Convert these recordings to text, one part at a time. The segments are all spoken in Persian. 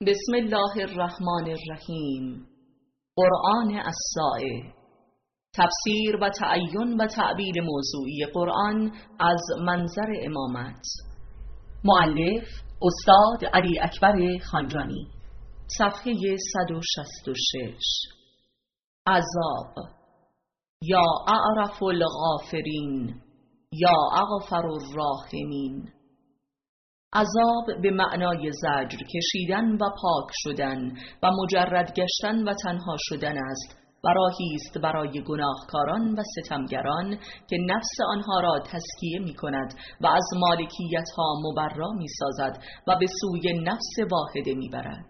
بسم الله الرحمن الرحیم. قرآن الساعه، تفسیر و تعین و تعبیر موضوعی قرآن از منظر امامت. مؤلف استاد علی اکبر خانجانی. صفحه 166. عذاب. یا اعرف الغافرین یا اغفر الراحمین. عذاب به معنای زجر کشیدن و پاک شدن و مجرد گشتن و تنها شدن است و راهی است برای گناهکاران و ستمگران که نفس آنها را تزکیه می کند و از مالکیت ها مبرا می سازد و به سوی نفس واحده می برد.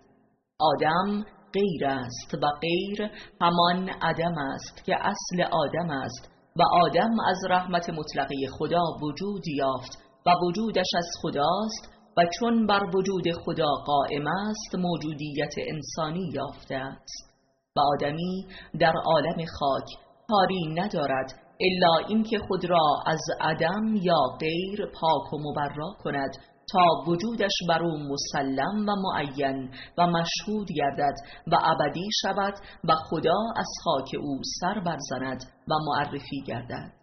آدم غیر است و غیر همان عدم است که اصل آدم است و آدم از رحمت مطلقه خدا وجود یافت و وجودش از خداست و چون بر وجود خدا قائم است موجودیت انسانی یافته است و آدمی در عالم خاک کاری ندارد الا اینکه خود را از عدم یا غیر پاک و مبرا کند تا وجودش بر او مسلم و معین و مشهود گردد و ابدی شود و خدا از خاک او سر برزند و معرفی گردد.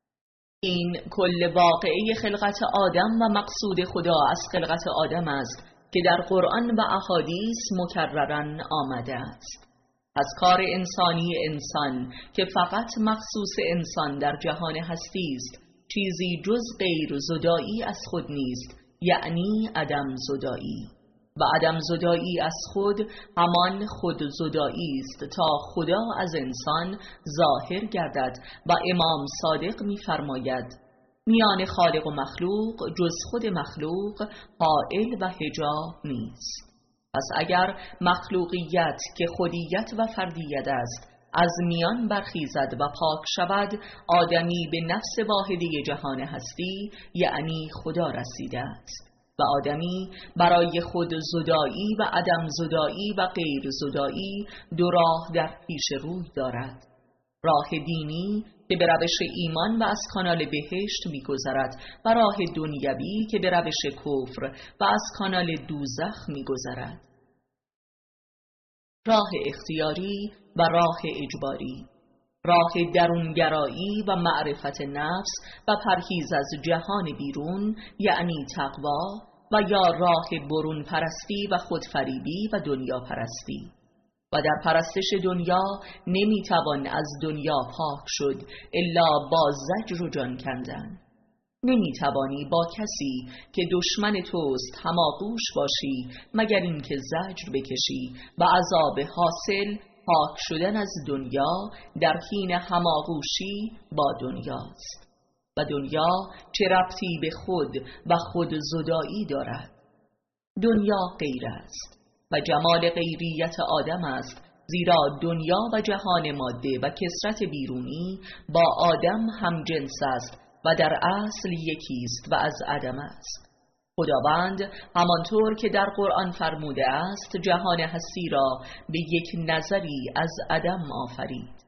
این کل واقعه خلقت آدم و مقصود خدا از خلقت آدم است که در قرآن و احادیث مکرراً آمده است. از کار انسانی انسان که فقط مخصوص انسان در جهان هستی است چیزی جز غیر زدایی از خود نیست، یعنی عدم زدایی، و عدم زدایی از خود همان خود زدایی است تا خدا از انسان ظاهر گردد و امام صادق می‌فرماید میان خالق و مخلوق جز خود مخلوق حائل و حجاب نیست. پس اگر مخلوقیت که خودیت و فردیت است از میان برخیزد و پاک شود آدمی به نفس واحده جهان هستی یعنی خدا رسیده است و آدمی برای خود زدایی و عدم زدایی و غیر زدایی دو راه در پیش روی دارد. راه دینی که به روش ایمان و از کانال بهشت می‌گذرد و راه دنیوی که به روش کفر و از کانال دوزخ می‌گذرد. راه اختیاری و راه اجباری، راه درونگرایی و معرفت نفس و پرهیز از جهان بیرون یعنی تقوا، و یا راه برون پرستی و خودفریبی و دنیا پرستی. و در پرستش دنیا نمیتوان از دنیا پاک شد الا با زجر و جان کندن. نمیتوانی با کسی که دشمن توست هماغوش باشی مگر اینکه زجر بکشی و عذاب حاصل پاک شدن از دنیا در حین هماغوشی با دنیاست. و دنیا چه ربطی به خود و خود زدایی دارد؟ دنیا غیر است و جمال غیریت آدم است، زیرا دنیا و جهان ماده و کثرت بیرونی با آدم هم جنس است و در اصل یکی است و از عدم است. خداوند همانطور که در قرآن فرموده است جهان هستی را به یک نظری از عدم آفرید.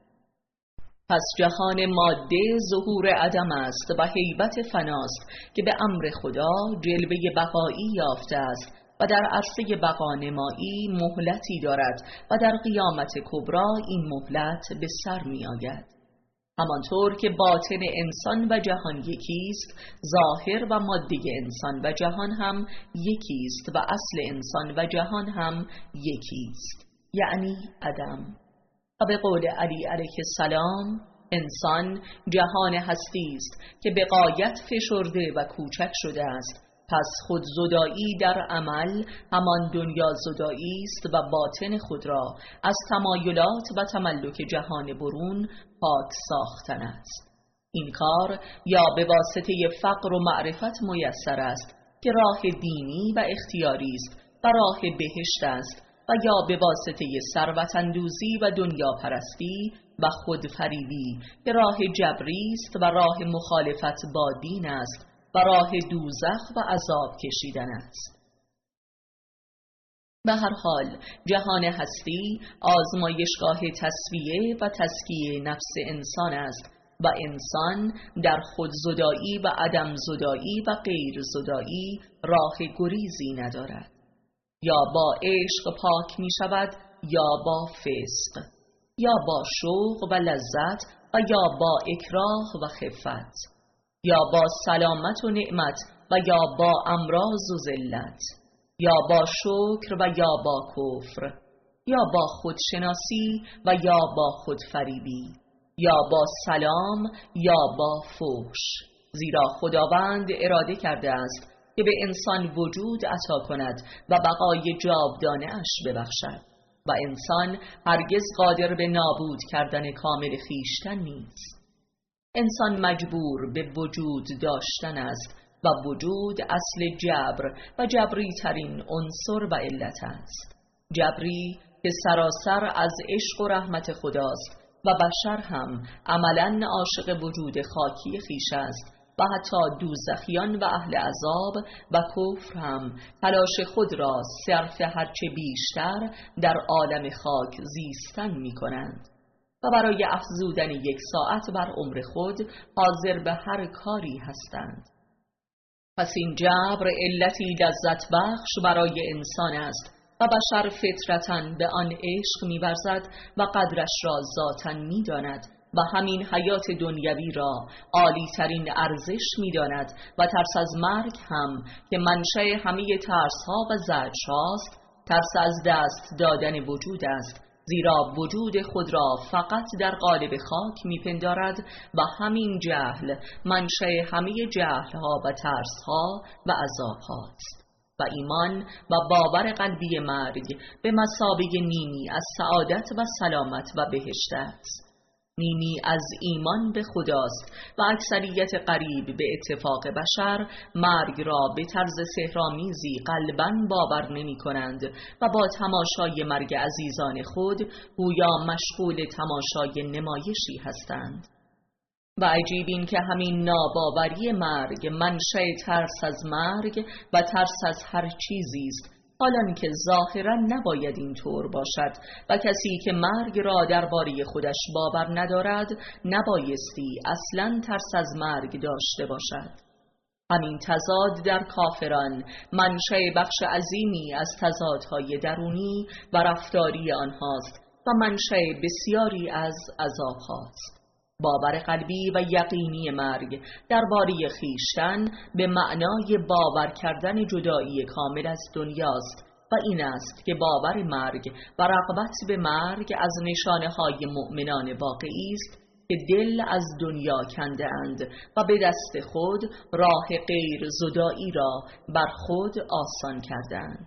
پس جهان ماده ظهور عدم است و هیبت فناست که به امر خدا جلوه بقایی یافته است و در عرصه بقا نمایی مهلتی دارد و در قیامت کبری این مهلت به سر می آید. همانطور که باطن انسان و جهان یکیست، ظاهر و ماده انسان و جهان هم یکیست و اصل انسان و جهان هم یکیست، یعنی عدم. و به قول علی علیه السلام انسان جهان هستی است که به غایت فشرده و کوچک شده است. پس خود زدایی در عمل همان دنیا زدایی است و باطن خود را از تمایلات و تملک جهان برون پاک ساختن است. این کار یا به واسطه فقر و معرفت میسر است که راه دینی و اختیاری است و راه بهشت است، و یا به واسطه ثروت اندوزی و دنیا پرستی و خودفریبی که راه جبری است و راه مخالفت با دین است و راه دوزخ و عذاب کشیدن است. به هر حال جهان هستی آزمایشگاه تسویه و تزکیه نفس انسان است و انسان در خود زدایی و عدم زدایی و غیر زدایی راه گریزی ندارد. یا با عشق پاک می شود یا با فسق، یا با شوق و لذت و یا با اکراه و خفت، یا با سلامت و نعمت و یا با امراض و ذلت، یا با شکر و یا با کفر، یا با خودشناسی و یا با خودفریبی، یا با سلام یا با فحش. زیرا خداوند اراده کرده است که به انسان وجود عطا کند و بقای جاودانه اش ببخشد و انسان هرگز قادر به نابود کردن کامل خویشتن نیست. انسان مجبور به وجود داشتن است و وجود اصل جبر و جبری ترین عنصر و علت است. جبری که سراسر از عشق و رحمت خداست و بشر هم عملاً عاشق وجود خاکی خویش است و حتی دوزخیان و اهل عذاب و کفر هم تلاش خود را صرف هرچه بیشتر در عالم خاک زیستن می کنند و برای افزودن 1 ساعت بر عمر خود حاضر به هر کاری هستند. پس این جبر علتی لذت بخش برای انسان است و بشر فطرتاً به آن عشق می‌ورزد و قدرش را ذاتاً می‌داند و همین حیات دنیوی را عالی ترین ارزش می‌داند و ترس از مرگ هم که منشأ همه ترس‌ها و زجرهاست، ترس از دست دادن وجود است، زیرا وجود خود را فقط در قالب خاک میپندارد و همین جهل منشأ همه جهل‌ها و ترس‌ها و عذاب‌هاست. و ایمان و باور قلبی مرگ به مثابه نیمی از سعادت و سلامت و بهشت است. نیمی از ایمان به خداست و اکثریت قریب به اتفاق بشر مرگ را به طرز سحرآمیزی قلباً باور نمی کنند و با تماشای مرگ عزیزان خود گویا مشغول تماشای نمایشی هستند. و عجیب این که همین ناباوری مرگ منشأ ترس از مرگ و ترس از هر چیزی است، حالان که ظاهرا نباید اینطور باشد و کسی که مرگ را درباره خودش باور ندارد نبایستی اصلا ترس از مرگ داشته باشد. همین تضاد در کافران منشأ بخش عظیمی از تضادهای درونی و رفتاری آنهاست و منشأ بسیاری از عذابهاست. باور قلبی و یقینی مرگ درباره خویشتن به معنای باور کردن جدایی کامل از دنیاست و این است که باور مرگ و رغبت به مرگ از نشانه‌های مؤمنان واقعی است که دل از دنیا کنده اند و به دست خود راه غیر زدایی را بر خود آسان کردند.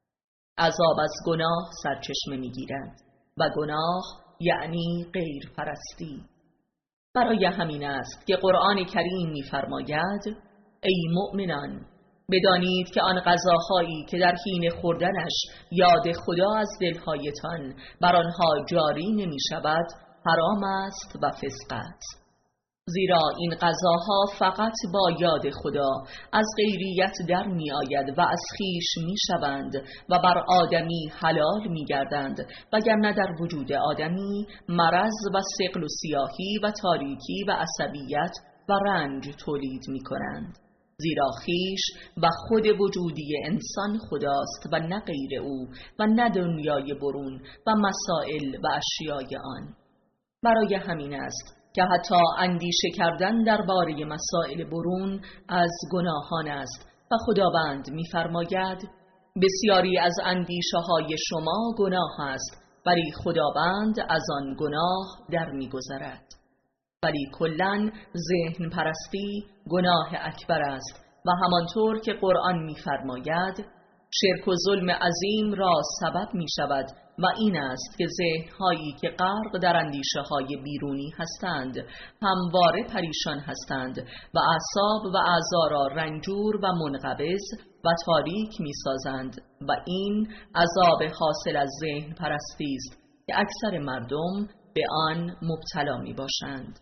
عذاب از گناه سرچشمه می‌گیرد و گناه یعنی غیر پرستی. برای همین است که قرآن کریم می‌فرماید: ای مؤمنان، بدانید که آن غذاهایی که در حین خوردنش یاد خدا از دلهایتان بر آنها جاری نمی شود حرام است و فسق است. زیرا این غذاها فقط با یاد خدا از غیریت در می آید و از خویش می شوند و بر آدمی حلال می گردند، وگرنه در وجود آدمی مرض و ثقل و سیاهی و تاریکی و عصبیت و رنج تولید می کنند. زیرا خویش و خود وجودی انسان خداست و نه غیر او و نه دنیای برون و مسائل و اشیای آن. برای همین است که حتی اندیشه کردن درباره مسائل برون از گناهان است و خداوند می‌فرماید: بسیاری از اندیشه های شما گناه است ولی خداوند از آن گناه در می‌گذرد. ولی کلاً ذهن پرستی گناه اکبر است و همانطور که قرآن می‌فرماید شرک و ظلم عظیم را سبب می‌شود و این است که ذهن‌هایی که غرق در اندیشه‌های بیرونی هستند همواره پریشان هستند و اعصاب و اعضا را رنجور و منقبض و تاریک می‌سازند و این عذاب حاصل از ذهن پرستی است که اکثر مردم به آن مبتلا می‌باشند.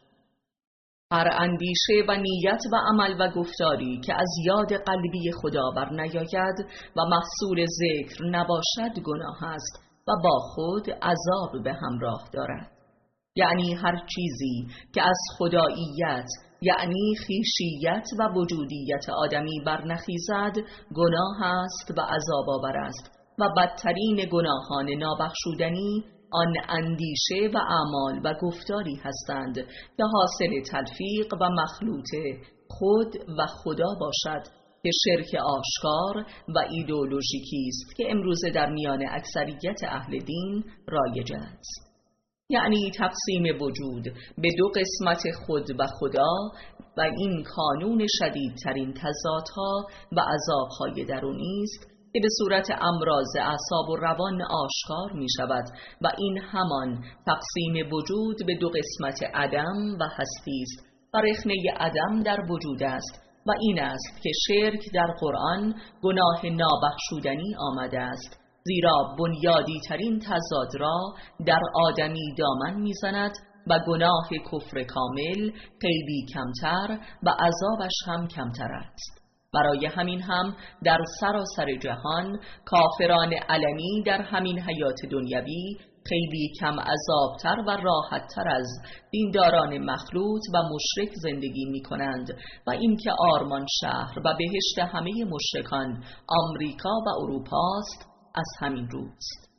هر اندیشه و نیت و عمل و گفتاری که از یاد قلبی خدا بر نیاید و محصول ذکر نباشد گناه است و با خود عذاب به همراه دارد. یعنی هر چیزی که از خداییت یعنی خویشیت و وجودیت آدمی برنخیزد گناه است و عذاب آور است و بدترین گناهان نابخشودنی آن اندیشه و اعمال و گفتاری هستند که حاصل تلفیق و مخلوط خود و خدا باشد، که شرک آشکار و ایدئولوژیکی است که امروزه در میان اکثریت اهل دین رایج است. یعنی تقسیم وجود به دو قسمت خود و خدا و این کانون شدیدترین تضادها و عذابهای درونی است که به صورت امراض اعصاب و روان آشکار می شود و این همان تقسیم وجود به دو قسمت عدم و هستی است و رخنه عدم در وجود است و این است که شرک در قرآن گناه نابخشودنی آمده است، زیرا بنیادی ترین تضاد را در آدمی دامن میزند و گناه کفر کامل قیدی کمتر و عذابش هم کمتر است. برای همین هم در سراسر جهان کافران علنی در همین حیات دنیوی خیلی کم عذابتر و راحتتر از دینداران مخلوط و مشرک زندگی می کنند و این که آرمان شهر و بهشت همه مشرکان آمریکا و اروپا است از همین روست.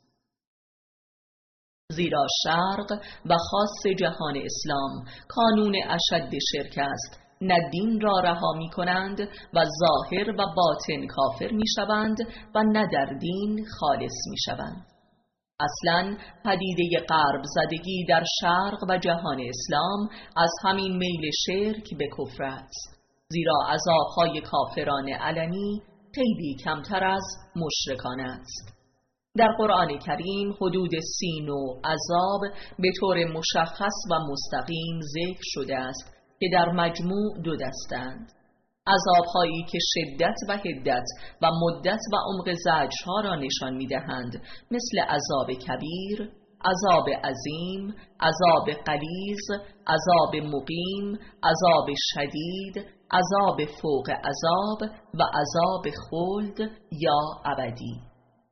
زیرا شرق و خاص جهان اسلام کانون اشد شرک است، نه دین را رها می کنند و ظاهر و باطن کافر می شوند و نه در دین خالص می شوند. اصلاً پدیده غرب زدگی در شرق و جهان اسلام از همین میل شرک به کفر است، زیرا عذابهای کافران علنی خیلی کمتر از مشرکان است. در قرآن کریم حدود 30 نوع عذاب به طور مشخص و مستقیم ذکر شده است که در مجموع 2 دستند: عذابهایی که شدت و حدت و مدت و عمق زجرها را نشان می‌دهند، مثل عذاب کبیر، عذاب عظیم، عذاب غلیظ، عذاب مقیم، عذاب شدید، عذاب فوق عذاب و عذاب خلد یا ابدی،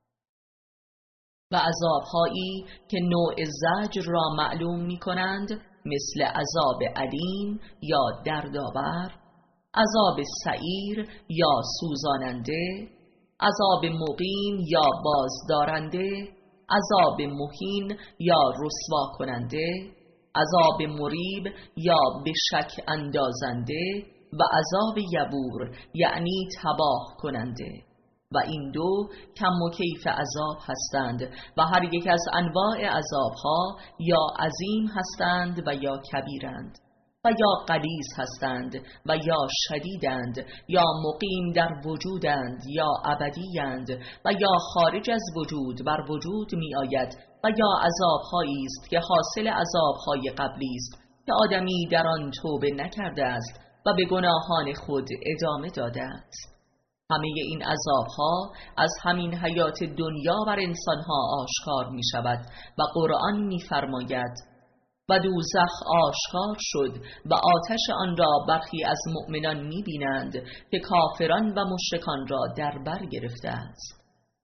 و عذابهایی که نوع زجر را معلوم می‌کنند، مثل عذاب علیم یا دردآور، عذاب سعیر یا سوزاننده، عذاب مقیم یا بازدارنده، عذاب مهین یا رسوا کننده، عذاب مریب یا به شک اندازنده و عذاب یبور یعنی تباه کننده. و این 2 کم و کیف عذاب هستند و هر یک از انواع عذابها یا عظیم هستند و یا کبیرند و یا غلیظ هستند و یا شدیدند، یا مقیم در وجودند یا ابدیند و یا خارج از وجود بر وجود می آید و یا عذابهایی است که حاصل عذابهای قبلی است که آدمی در آن توبه نکرده است و به گناهان خود ادامه داده است. همه این عذابها از همین حیات دنیا بر انسانها آشکار می شود و قرآن می فرماید و دوزخ آشکار شد و آتش آن را برخی از مؤمنان می بینند که کافران و مشرکان را در بر گرفته است.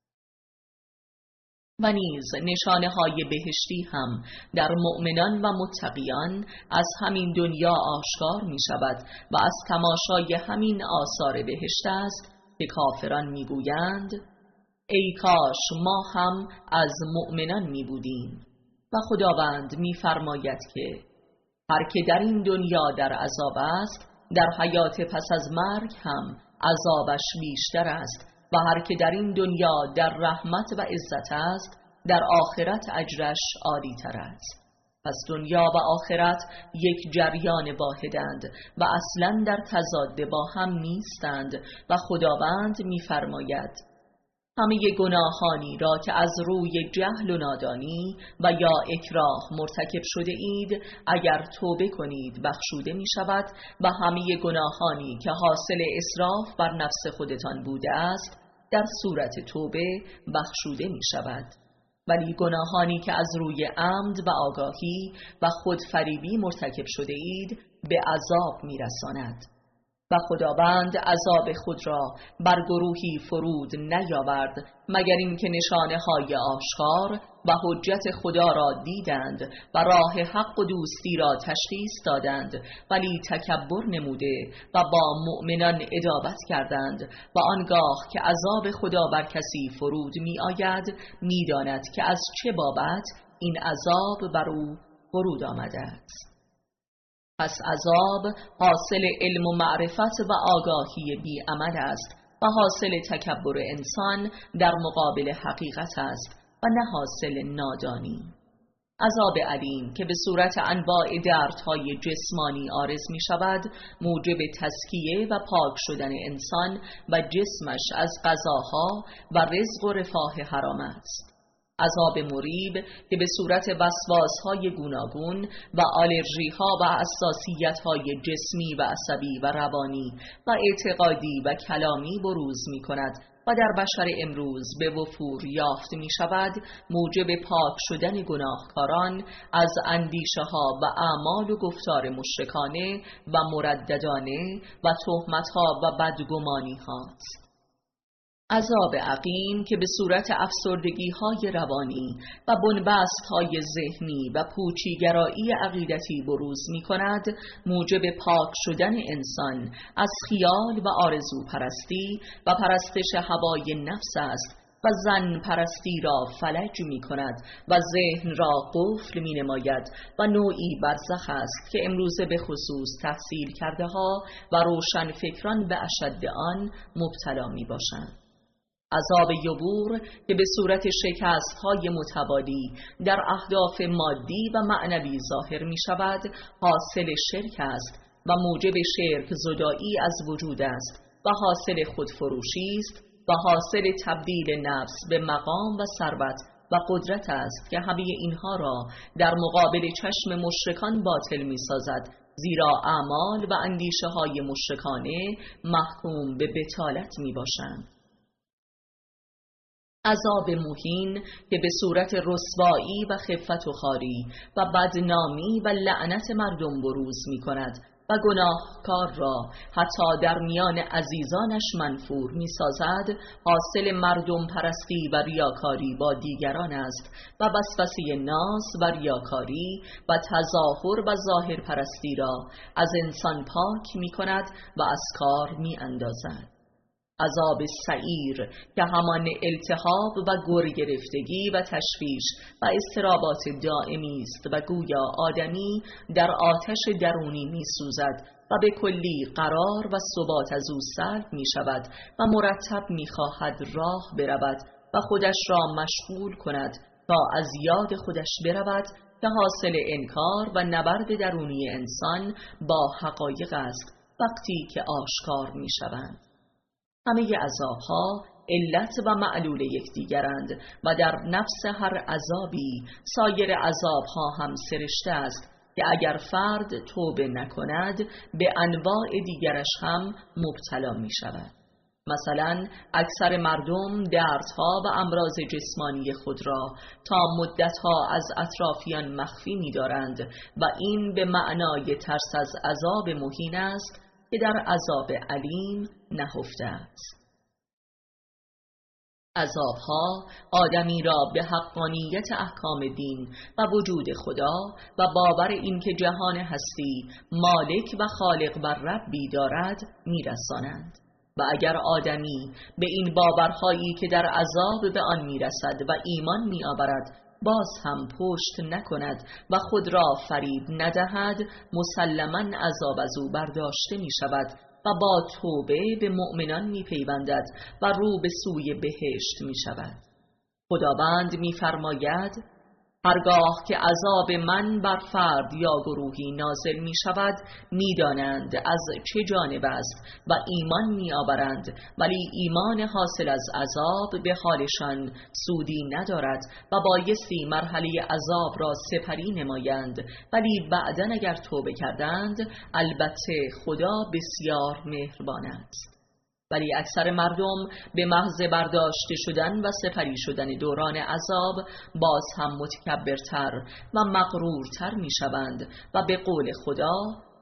و نیز نشانه های بهشتی هم در مؤمنان و متقیان از همین دنیا آشکار می شود و از تماشای همین آثار بهشت است که کافران می گویند ای کاش ما هم از مؤمنان می بودیم. و خداوند می فرماید که هر که در این دنیا در عذاب است، در حیات پس از مرگ هم عذابش بیشتر است و هر که در این دنیا در رحمت و عزت است، در آخرت اجرش عالی تر است. پس دنیا و آخرت یک جریان واحدند و اصلا در تضاد با هم نیستند و خداوند می‌فرماید همه گناهانی را که از روی جهل و نادانی و یا اکراه مرتکب شده اید اگر توبه کنید بخشوده می شود و همه گناهانی که حاصل اسراف بر نفس خودتان بوده است در صورت توبه بخشوده می شود. ولی گناهانی که از روی عمد و آگاهی و خودفریبی مرتکب شده اید به عذاب می رساند. و خداوند عذاب خود را بر گروهی فرود نیاورد مگر اینکه نشانه های آشکار و حجت خدا را دیدند و راه حق و دوستی را تشخیص دادند، ولی تکبر نموده و با مؤمنان عداوت کردند و آنگاه که عذاب خدا بر کسی فرود می آید می داند که از چه بابت این عذاب بر او فرود آمده است. پس عذاب حاصل علم و معرفت و آگاهی بی عمل است و حاصل تکبر انسان در مقابل حقیقت است و نه حاصل نادانی. عذاب علیم که به صورت انواع دردهای جسمانی عارض می شود، موجب تزکیه و پاک شدن انسان و جسمش از غذاها و رزق و رفاه حرام است. عذاب مریب که به صورت وسواس‌های گوناگون و آلرژی‌ها و حساسیت‌های جسمی و عصبی و روانی و اعتقادی و کلامی بروز می‌کند و در بشر امروز به وفور یافت می‌شود، موجب پاک شدن گناهکاران از اندیشه‌ها و اعمال و گفتار مشرکانه و مرددانه و تهمت‌ها و بدگمانی‌ها است. عذاب عقیم که به صورت افسردگی‌های روانی و بنبست‌های ذهنی و پوچیگرایی عقیدتی بروز می‌کند، موجب پاک شدن انسان از خیال و آرزو پرستی و پرستش هوای نفس است و زن پرستی را فلج می کند و ذهن را قفل می نماید و نوعی برزخ است که امروزه به خصوص تحصیل کرده ها و روشن فکران به اشد آن مبتلا می باشند. عذاب یبور که به صورت شکست‌های متوالی در اهداف مادی و معنوی ظاهر می شود، حاصل شرک است و موجب شرک زدایی از وجود است و حاصل خودفروشی است و حاصل تبدیل نفس به مقام و ثروت و قدرت است که همه اینها را در مقابل چشم مشرکان باطل می سازد، زیرا اعمال و اندیشه های مشرکانه محکوم به بطالت می باشند. عذاب مهین که به صورت رسوایی و خفت و خواری و بدنامی و لعنت مردم بروز می کند و گناهکار را حتی در میان عزیزانش منفور می سازد، حاصل مردم پرستی و ریاکاری با دیگران است و وسوسه ناز و ریاکاری و تظاهر و ظاهر پرستی را از انسان پاک می کند و از کار می اندازد. عذاب سعیر که همان التهاب و گر گرفتگی و تشویش و اضطرابات دائمی است و گویا آدمی در آتش درونی می سوزد و به کلی قرار و ثبات از او سلب می شود و مرتب می خواهد راه برود و خودش را مشغول کند تا از یاد خودش برود که حاصل انکار و نبرد درونی انسان با حقایق است وقتی که آشکار می شوند. همه عذابها علت و معلول یکدیگرند و در نفس هر عذابی سایر عذابها هم سرشته است که اگر فرد توبه نکند به انواع دیگرش هم مبتلا می شود. مثلا اکثر مردم دردها و امراض جسمانی خود را تا مدتها از اطرافیان مخفی می دارند و این به معنای ترس از عذاب مهین است که در عذاب علیم نهفته است. عذابها آدمی را به حقانیت احکام دین و وجود خدا و باور اینکه جهان هستی مالک و خالق و ربی دارد میرسانند و اگر آدمی به این باورهایی که در عذاب به آن میرسد و ایمان میآورد باز هم پشت نکند و خود را فریب ندهد، مسلماً عذاب از او برداشته می شود و با توبه به مؤمنان می پیوندد و رو به سوی بهشت می شود. خداوند می فرماید هرگاه که عذاب من بر فرد یا گروهی نازل می شود می دانند از چه جانب است و ایمان می آورند، ولی ایمان حاصل از عذاب به حالشان سودی ندارد و بایستی مرحله عذاب را سپری نمایند، ولی بعداً اگر توبه کردند البته خدا بسیار مهربان است. ولی اکثر مردم به محض برداشته شدن و سپری شدن دوران عذاب باز هم متکبرتر و مغرورتر می شوند و به قول خدا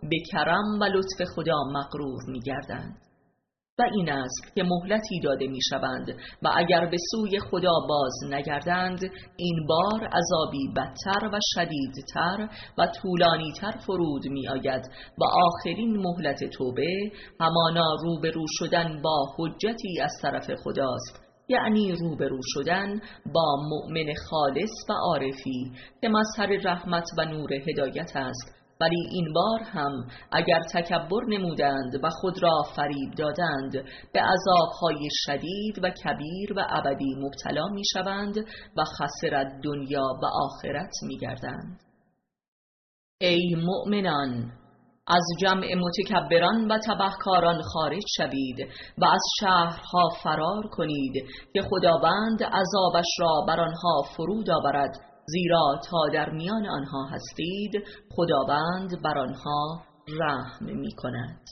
به کرم و لطف خدا مغرور می‌گردند. و این است که مهلتی داده می‌شوند و اگر به سوی خدا باز نگردند این بار عذابی بدتر و شدیدتر و طولانیتر فرود می‌آید و آخرین مهلت توبه همانا روبرو شدن با حجتی از طرف خداست، یعنی روبرو شدن با مؤمن خالص و عارفی که مظهر رحمت و نور هدایت است. ولی این بار هم اگر تکبر نمودند و خود را فریب دادند به عذابهای شدید و کبیر و ابدی مبتلا می شوند و خسرت دنیا و آخرت می گردند. ای مؤمنان، از جمع متکبران و تبهکاران خارج شوید و از شهرها فرار کنید که خداوند عذابش را بر آنها فرود آورد، زیرا تا در میان آنها هستید خداوند بر آنها رحم می کند.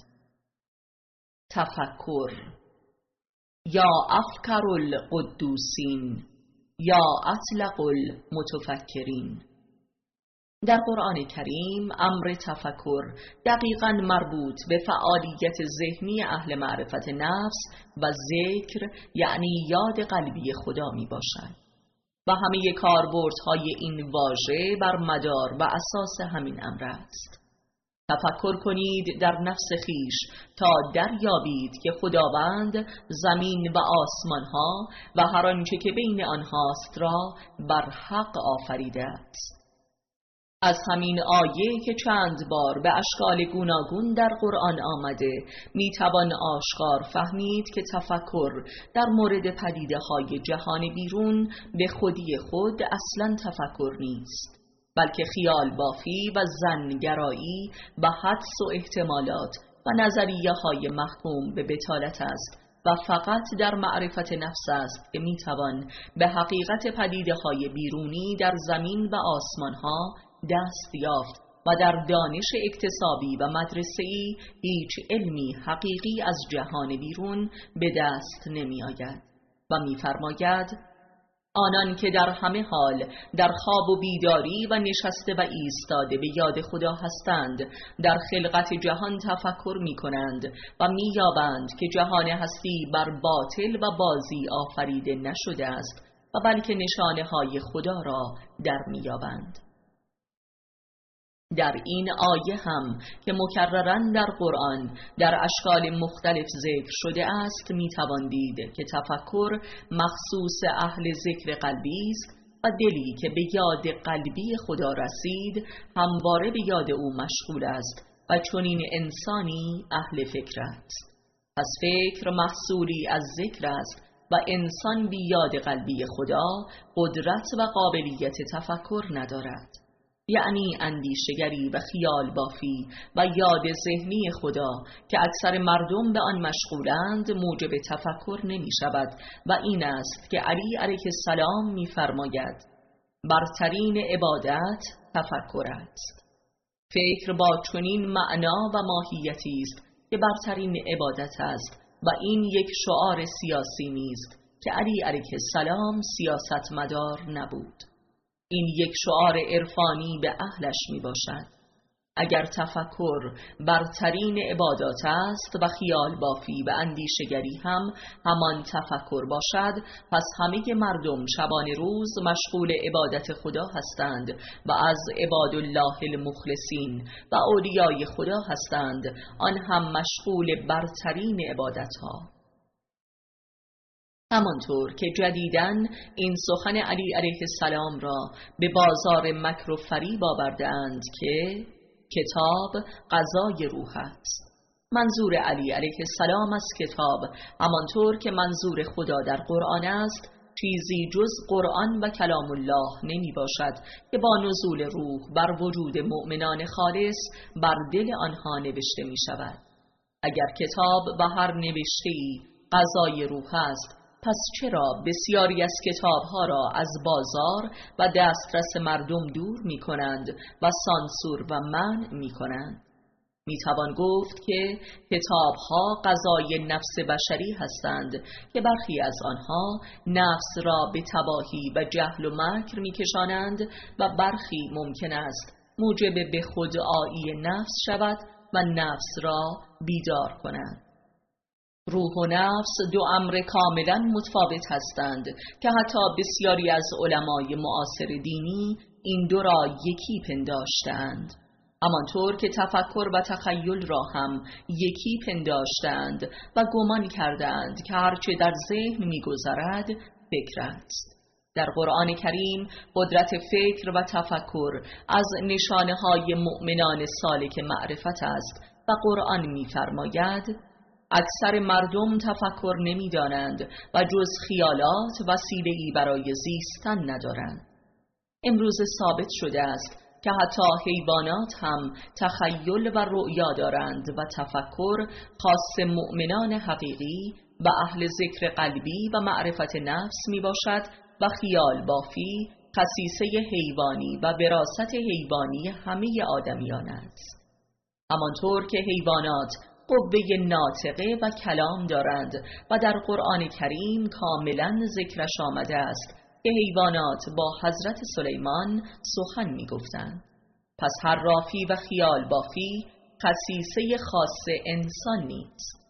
تفکر. یا افکر القدوسین یا اطلق المتفکرین. در قرآن کریم امر تفکر دقیقاً مربوط به فعالیت ذهنی اهل معرفت نفس و ذکر، یعنی یاد قلبی خدا می باشد و همه کاربردهای این واژه بر مدار و اساس همین امر است. تفکر کنید در نفس خیش تا دریابید که خداوند زمین و آسمانها و هر آنچه که بین آنهاست را بر حق آفریده است. از همین آیه که چند بار به اشکال گوناگون در قرآن آمده میتوان آشکار فهمید که تفکر در مورد پدیده‌های جهان بیرون به خودی خود اصلاً تفکر نیست، بلکه خیال بافی و ظن‌گرایی و حدس و احتمالات و نظریه‌های محکوم به بطالت است و فقط در معرفت نفس است که میتوان به حقیقت پدیده‌های بیرونی در زمین و آسمانها دست یافت و در دانش اکتسابی و مدرسه‌ای هیچ علمی حقیقی از جهان بیرون به دست نمی آید و می فرماید آنان که در همه حال در خواب و بیداری و نشسته و ایستاده به یاد خدا هستند در خلقت جهان تفکر می کنند و می یابند که جهان هستی بر باطل و بازی آفریده نشده است و بلکه نشانه های خدا را در می یابند. در این آیه هم که مکرراً در قرآن در اشکال مختلف ذکر شده است میتوان دید که تفکر مخصوص اهل ذکر قلبی است و دلی که به یاد قلبی خدا رسید همواره به یاد او مشغول است و چنین انسانی اهل فکر است. پس فکر محصولی از ذکر است و انسان بی یاد قلبی خدا قدرت و قابلیت تفکر ندارد، یعنی اندیشگری و خیال بافی و یاد ذهنی خدا که اکثر مردم به آن مشغولند موجب تفکر نمی شود و این است که علی علیه السلام می فرماید برترین عبادت تفکر است. فکر با چنین معنا و ماهیتی است که برترین عبادت است و این یک شعار سیاسی نیست که علی علیه السلام سیاستمدار نبود. این یک شعار عرفانی به اهلش می باشد. اگر تفکر برترین عبادات است و خیال بافی و اندیشگری هم همان تفکر باشد، پس همه مردم شبانه روز مشغول عبادت خدا هستند و از عباد الله المخلصین و اولیای خدا هستند، آن هم مشغول برترین عبادت ها. همانطور که جدیداً این سخن علی علیه السلام را به بازار مکر و فریب آورده‌اند که کتاب غذای روح است. منظور علی علیه السلام از کتاب همانطور که منظور خدا در قرآن است چیزی جز قرآن و کلام الله نمی باشد که با نزول روح بر وجود مؤمنان خالص بر دل آنها نوشته می شود. اگر کتاب و هر نوشته‌ای غذای روح است، پس چرا بسیاری از کتابها را از بازار و دسترس مردم دور می کنند و سانسور و منع می کنند؟ می توان گفت که کتابها غذای نفس بشری هستند که برخی از آنها نفس را به تباهی و جهل و مکر می کشانند و برخی ممکن است موجب به خودآیی نفس شود و نفس را بیدار کنند. روح و نفس دو امر کاملا متفاوت هستند که حتی بسیاری از علمای معاصر دینی این دو را یکی پنداشتند، همانطور که تفکر و تخیل را هم یکی پنداشتند و گمان کردند که هرچه در ذهن می‌گذرد فکر است. در قرآن کریم قدرت فکر و تفکر از نشانه‌های مؤمنان سالک معرفت است و قرآن می‌فرماید اکثر مردم تفکر نمی‌دانند و جز خیالات وسیله‌ای برای زیستن ندارند. امروز ثابت شده است که حتی حیوانات هم تخیل و رؤیا دارند و تفکر خاص مؤمنان حقیقی و اهل ذکر قلبی و معرفت نفس می باشد و خیال بافی خصیصه حیوانی و وراثت حیوانی همه آدمیان است. همانطور که حیوانات قوه ناطقه و کلام دارند و در قرآن کریم کاملا ذکرش آمده است که حیوانات با حضرت سلیمان سخن می گفتند، پس حرافی و خیال بافی خصیصه خاص انسان نیست.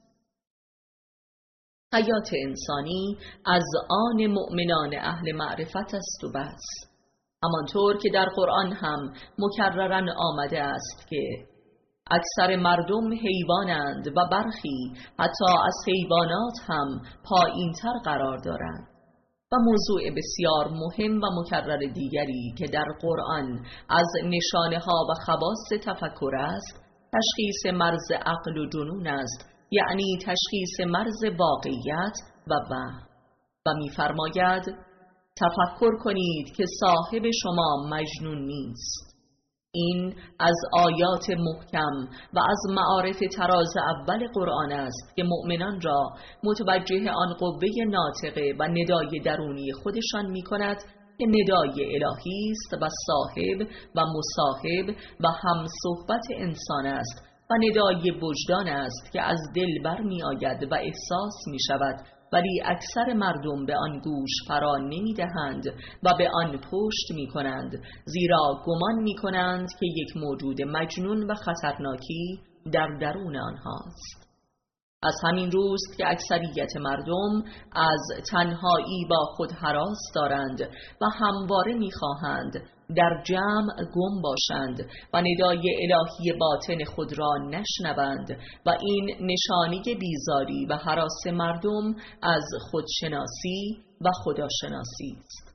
حیات انسانی از آن مؤمنان اهل معرفت است و بس. همانطور که در قرآن هم مکررن آمده است که اکثر مردم حیوانند و برخی حتی از حیوانات هم پایین‌تر قرار دارند. و موضوع بسیار مهم و مکرر دیگری که در قرآن از نشانه ها و خواص تفکر است تشخیص مرز عقل و جنون است، یعنی تشخیص مرز واقعیت و وهم. و می‌فرماید تفکر کنید که صاحب شما مجنون نیست. این از آیات محکم و از معارف تراز اول قرآن است که مؤمنان را متوجه آن قوه ناطقه و ندای درونی خودشان می کند که ندای الهی است و صاحب و مصاحب و هم صحبت انسان است و ندای وجدان است که از دل برمی آید و احساس می شود، ولی اکثر مردم به آن گوش فرا نمی دهند و به آن پشت می کنند، زیرا گمان می کنند که یک موجود مجنون و خطرناکی در درون آنهاست. از همین روست که اکثریت مردم از تنهایی با خود هراس دارند و همواره می خواهند در جمع گم باشند و ندای الهی باطن خود را نشنوند و این نشانی بیزاری و هراس مردم از خودشناسی و خداشناسی است.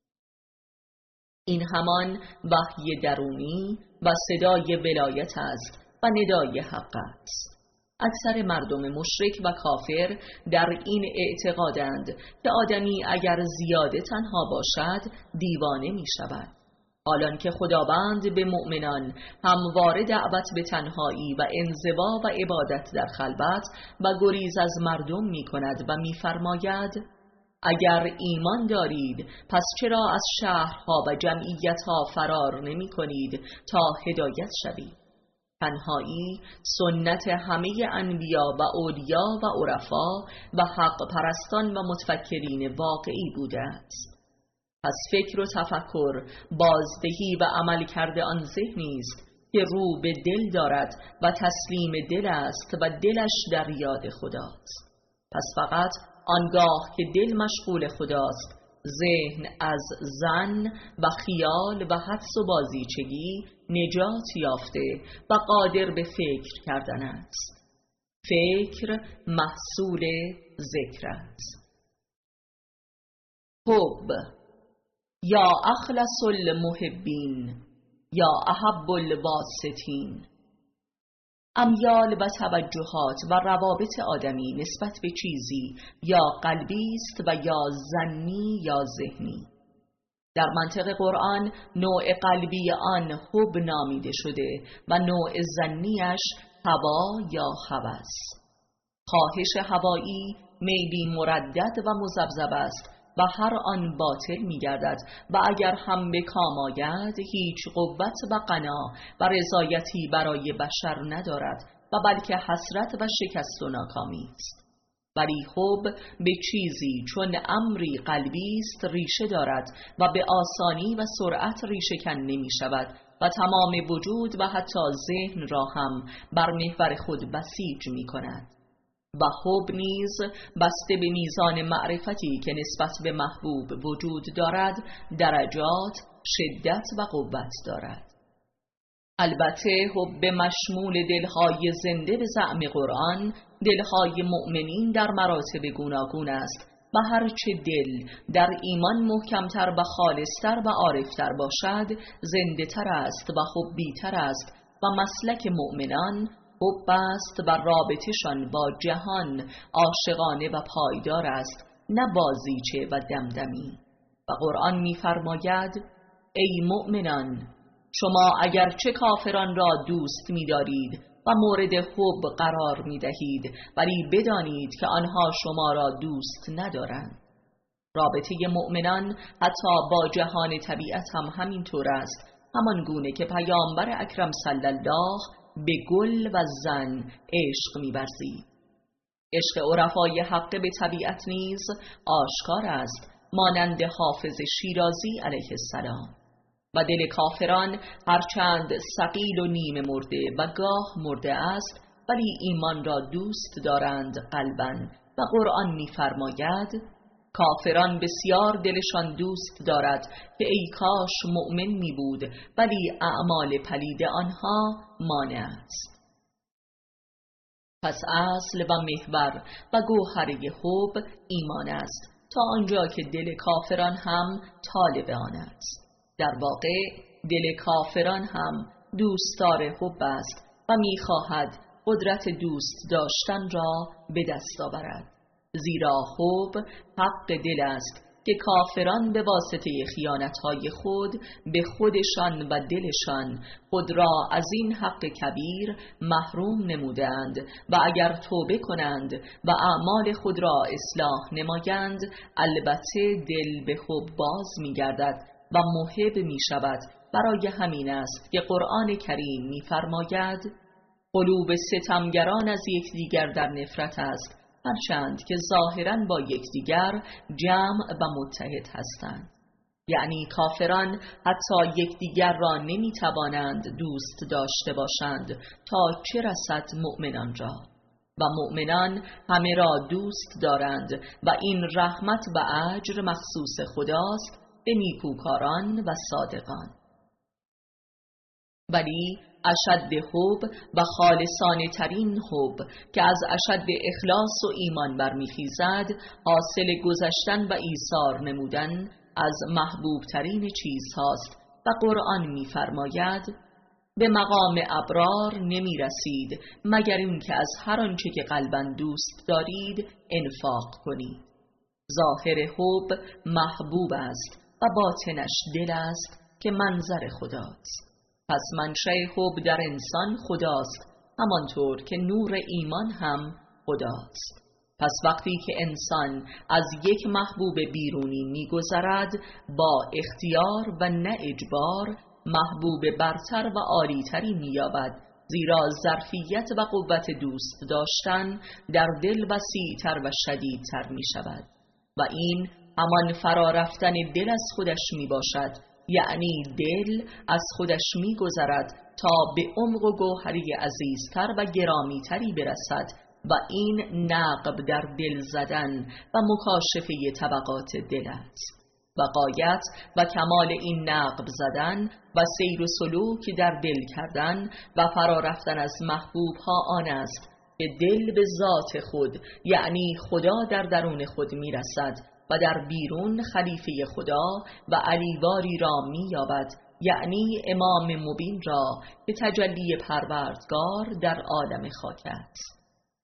این همان وحی درونی و صدای ولایت است و ندای حق است. اکثر مردم مشرک و کافر در این اعتقادند که آدمی اگر زیاده تنها باشد دیوانه می شود، حالان که خداوند به مؤمنان همواره دعوت به تنهایی و انزوا و عبادت در خلوت و گریز از مردم می کند و می فرماید اگر ایمان دارید پس چرا از شهرها و جمعیتها فرار نمی کنید تا هدایت شوید؟ تنهایی سنت همه انبیا و اولیا و عرفا و حق پرستان و متفکرین واقعی بوده است. پس فکر و تفکر بازدهی و عمل کرده آن ذهنی است که رو به دل دارد و تسلیم دل است و دلش در یاد خداست. پس فقط آنگاه که دل مشغول خداست، ذهن از ظن و خیال و حدس و بازیچگی نجات یافته و قادر به فکر کردن است. فکر محصول ذکر است. حب یا اخلص المحبین یا احب الواسطین. امیال و توجهات و روابط آدمی نسبت به چیزی یا قلبی است و یا ظنی یا ذهنی. در منطق قرآن نوع قلبی آن حب نامیده شده و نوع ظنیش هوا یا هوس. خواهش هوایی میلی مردد و مذبذب است و هر آن باطل می گردد و اگر هم به کام آید هیچ قوت و غنا و رضایتی برای بشر ندارد و بلکه حسرت و شکست و ناکامی است. ولی حب به چیزی چون امری قلبی است ریشه دارد و به آسانی و سرعت ریشه کن نمی شود و تمام وجود و حتی ذهن را هم بر محور خود بسیج می کند. و حب نیز بسته به میزان معرفتی که نسبت به محبوب وجود دارد درجات، شدت و قوت دارد. البته حب مشمول دلهای زنده به زعم قرآن، دلهای مؤمنین در مراتب گوناگون است و هرچه دل در ایمان محکمتر و خالصتر و عارفتر باشد زنده تر است و حبی تر است و مسلک مؤمنان حب است و رابطشان با جهان عاشقانه و پایدار است، نه بازیچه و دمدمی. و قرآن می‌فرماید: ای مؤمنان، شما اگرچه کافران را دوست می‌دارید و مورد حب قرار می‌دهید، ولی بدانید که آنها شما را دوست ندارند. رابطه مؤمنان حتی با جهان طبیعت هم همینطور است، همان گونه که پیامبر اکرم صلی الله به گل و زن عشق می‌ورزید. عشق عرفای حق به طبیعت نیز آشکار است، مانند حافظ شیرازی علیه السلام. و دل کافران هرچند ثقیل و نیمه مرده و گاه مرده است، ولی ایمان را دوست دارند قلباً. و قرآن می‌فرماید: کافران بسیار دلشان دوست دارد که ای کاش مؤمن می بود، ولی اعمال پلید آنها مانع است. پس اصل و محور و گوهره حب ایمان است، تا آنجا که دل کافران هم طالب آن است. در واقع دل کافران هم دوستدار حب است و می‌خواهد قدرت دوست داشتن را به دست آورد، زیرا حب حق دل است که کافران به واسطه خیانت‌های خود به خودشان و دلشان خود را از این حق کبیر محروم نمودند و اگر توبه کنند و اعمال خود را اصلاح نمایند، البته دل به حب باز می‌گردد و محب می‌شود. برای همین است که قرآن کریم می‌فرماید: قلوب ستمگران از یکدیگر در نفرت است، هرچند که ظاهراً با یکدیگر جمع و متحد هستند. یعنی کافران حتی یکدیگر را نمی‌توانند دوست داشته باشند تا چه رسد مؤمنان را، و مؤمنان همه را دوست دارند و این رحمت و اجر مخصوص خداست به نیکوکاران و صادقان. ولی اشد حب و خالصانه ترین حب که از اشد اخلاص و ایمان برمیخیزد، حاصل گذشتن و ایثار نمودن از محبوب ترین چیزهاست. و قرآن می‌فرماید: به مقام ابرار نمی رسید مگر اینکه از هر آنچه که قلباً دوست دارید انفاق کنید. ظاهر حب محبوب است و باطنش دل است که منظر خداست. پس منشأ حب در انسان خداست، همانطور که نور ایمان هم خداست. پس وقتی که انسان از یک محبوب بیرونی می‌گذرد، با اختیار و نه اجبار محبوب برتر و عالی‌تری می‌یابد، زیرا ظرفیت و قوت دوست داشتن در دل وسیع‌تر و شدیدتر می‌شود و این همان فرا رفتن دل از خودش میباشد. یعنی دل از خودش میگذرد تا به عمق و گوهری عزیزتر و گرامیتری برسد و این نقب در دل زدن و مکاشفه طبقات دل است. و غایت و کمال این نقب زدن و سیر و سلوک در دل کردن و فرا رفتن از محبوب ها آن است که دل به ذات خود یعنی خدا در درون خود میرسد و در بیرون خلیفه خدا و علیواری را می‌یابد، یعنی امام مبین را که تجلی پروردگار در عالم خاک است.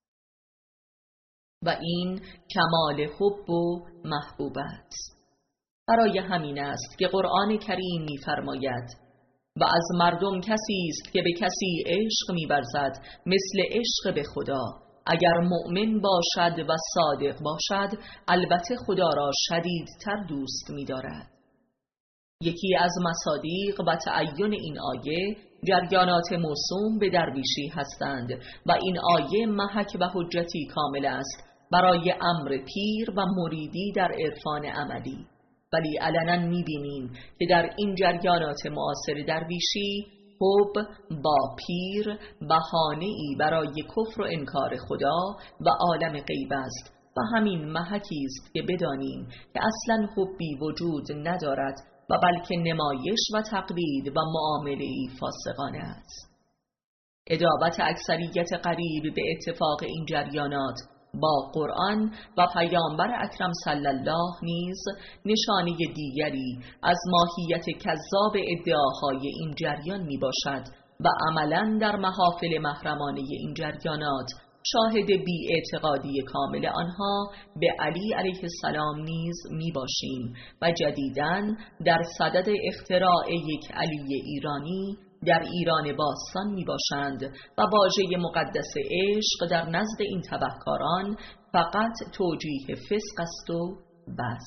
و این کمال حب و محبوبت. برای همین است که قرآن کریم می‌فرماید: و از مردم کسی است که به کسی عشق می‌ورزد مثل عشق به خدا، اگر مؤمن باشد و صادق باشد البته خدا را شدیدتر دوست می‌دارد. یکی از مصادیق و تعین این آیه جریانات موسوم به درویشی هستند و این آیه محک و حجتی کامل است برای امر پیر و مریدی در عرفان عملی. ولی علنا می‌بینیم که در این جریانات معاصر درویشی حب با پیر بهانه‌ای برای کفر و انکار خدا و عالم غیب است و همین محکی است که بدانیم که اصلا حبی وجود ندارد و بلکه نمایش و تقلید و معامله‌ای فاسقانه است. ادابت اکثریت قریب به اتفاق این جریانات با قرآن و پیامبر اکرم صلی الله نیز نشانه دیگری از ماهیت کذاب ادعاهای این جریان می باشد و عملاً در محافل محرمانه این جریانات شاهد بی‌اعتقادی کامل آنها به علی علیه السلام نیز می باشیم و جدیداً در صدد اختراع یک علی ایرانی در ایران باستان می باشند و واژه مقدس عشق در نزد این تبهکاران فقط توجیه فسق است و بس.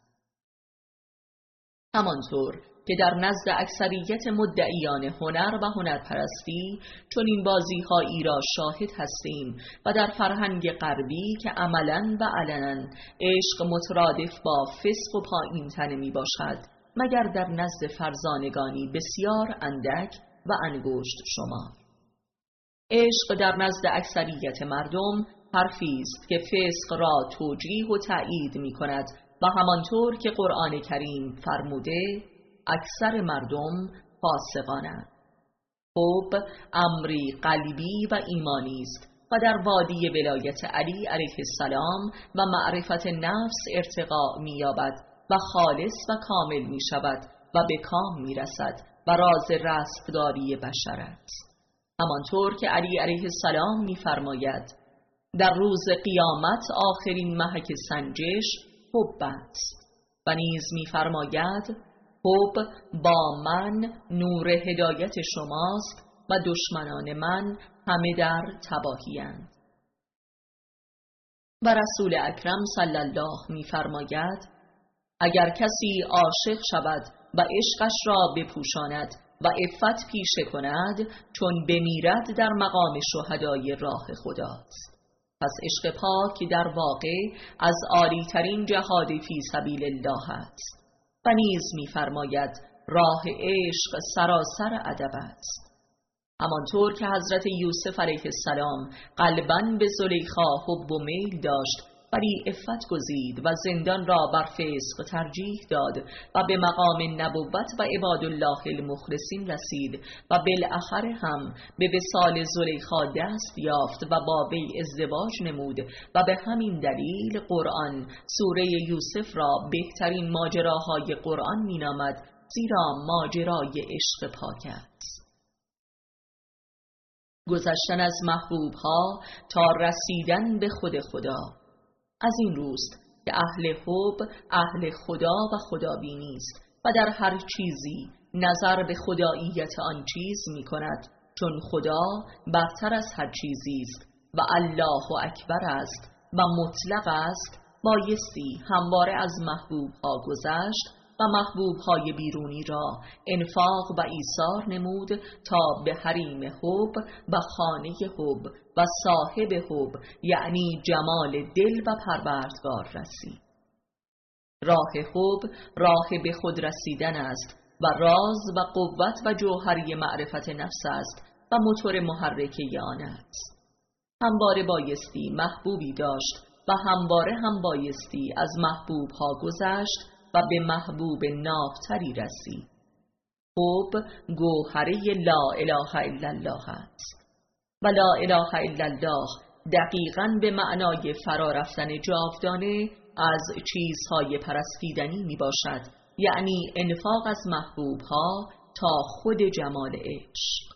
همانطور که در نزد اکثریت مدعیان هنر و هنرپرستی چون این بازی‌هایی را شاهد هستیم و در فرهنگ غربی که عملاً و علناً عشق مترادف با فسق و پایین تنه می باشد مگر در نزد فرزانگانی بسیار اندک و انگشت شمار. عشق در نزد اکثریت مردم حرفی است که فسق را توجیه و تأیید می کند و همانطور که قرآن کریم فرموده اکثر مردم فاسقانند. حب امری قلبی و ایمانی است و در وادی ولایت علی علیه السلام و معرفت نفس ارتقاء می یابد و خالص و کامل می شود و به کام می رسد و راز رستگاری بشر است. همانطور که علی علیه السلام می فرماید در روز قیامت آخرین محک سنجش حب است و نیز می فرماید حب با من نور هدایت شماست و دشمنان من همه در تباهی‌اند. و رسول اکرم صلی الله می فرماید اگر کسی عاشق شود و عشقش را بپوشاند و عفت پیشه کند چون بمیرد در مقام شهدای راه خداست. پس عشق پاک در واقع از عالی‌ترین جهاد فی سبیل الله است. و نیز می‌فرماید راه عشق سراسر ادب است. همانطور که حضرت یوسف علیه السلام قلباً به زلیخا حب و میل داشت ولی عفت گزید و زندان را بر فسق ترجیح داد و به مقام نبوت و عبادالله المخلصین رسید و بالاخره هم به وصال زلیخا دست یافت و با وی ازدواج نمود و به همین دلیل قرآن سوره یوسف را بهترین ماجراهای قرآن مینامد زیرا ماجرای عشق پاک است. گذشتن از محبوبها تا رسیدن به خود خدا از این روست که اهل حب اهل خدا و خدابینی است و در هر چیزی نظر به خداییت آن چیز می کند چون خدا برتر از هر چیزی است و الله اکبر است و مطلق است. بایستی همواره از محبوبها گذشت و محبوبهای بیرونی را انفاق و ایثار نمود تا به حریم حب و خانه حب و صاحب حب یعنی جمال دل و پروردگار رسید. راه حب راه به خود رسیدن است و راز و قوت و جوهری معرفت نفس است و موتور محرکه آن است. همواره بایستی محبوبی داشت و همواره هم بایستی از محبوبها گذشت و به محبوب نابتری رسید. حب گوهره لا اله الا الله است و لا اله الا الله دقیقاً به معنای فرا رفتن جاودانه از چیزهای پرستیدنی می باشد، یعنی انفاق از محبوبها تا خود جمال عشق.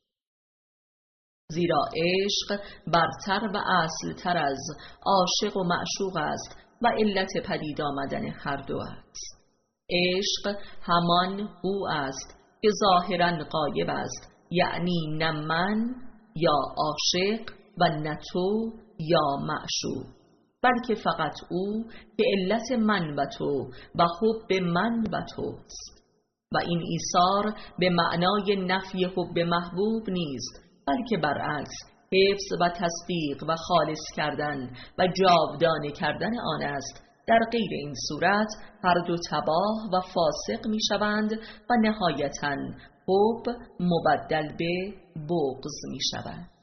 زیرا عشق برتر و اصلتر از عاشق و معشوق است و علت پدید آمدن هر دو است. عشق همان او است که ظاهراً غایب است، یعنی نه من یا عاشق و نه تو یا معشوق، بلکه فقط او که علت من و تو و حب من و توست. و این ایثار به معنای نفی حب محبوب نیست، بلکه برعکس حفظ و تصدیق و خالص کردن و جاودانه کردن آن است در غیر این صورت هر دو تباه و فاسق می شوند و نهایتاً حب مبدل به بغض می شود.